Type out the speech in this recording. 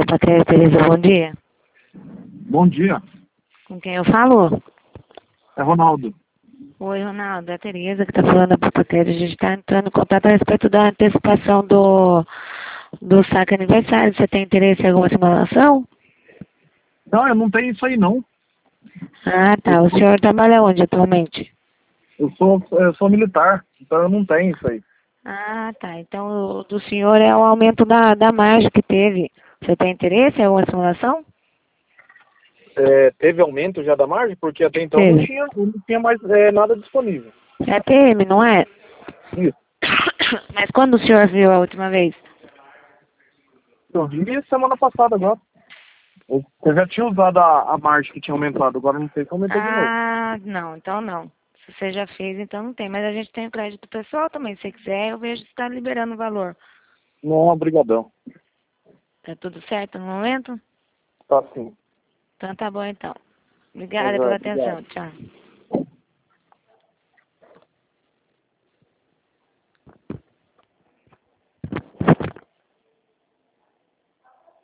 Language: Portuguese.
Paquera Tereza, bom dia. Bom dia, Com quem eu falo? é Ronaldo. Oi, Ronaldo, é a Tereza que está falando da Paquera. A gente está entrando em contato a respeito da antecipação do saque aniversário. Você tem interesse em alguma simulação? Não, eu não tenho isso aí não. Ah, tá. O senhor trabalha onde atualmente? Eu sou militar, então eu não tenho isso aí. Ah, tá. Então o do senhor é o aumento da margem que teve. Você tem interesse em alguma simulação? Teve aumento já da margem? Porque até então Teve. não tinha mais nada disponível. É PM, não é? Isso. Mas quando o senhor viu a última vez? Eu vi semana passada agora. Eu já tinha usado a margem que tinha aumentado, agora não sei se aumentou de novo. Ah, não, então não. Se você já fez, então não tem. Mas a gente tem o crédito pessoal também. Se você quiser, eu vejo se está liberando o valor. Não, obrigadão. Tá tudo certo no momento? Tá sim. Então tá bom então. Mas, Obrigada pela obrigado. atenção. Tchau.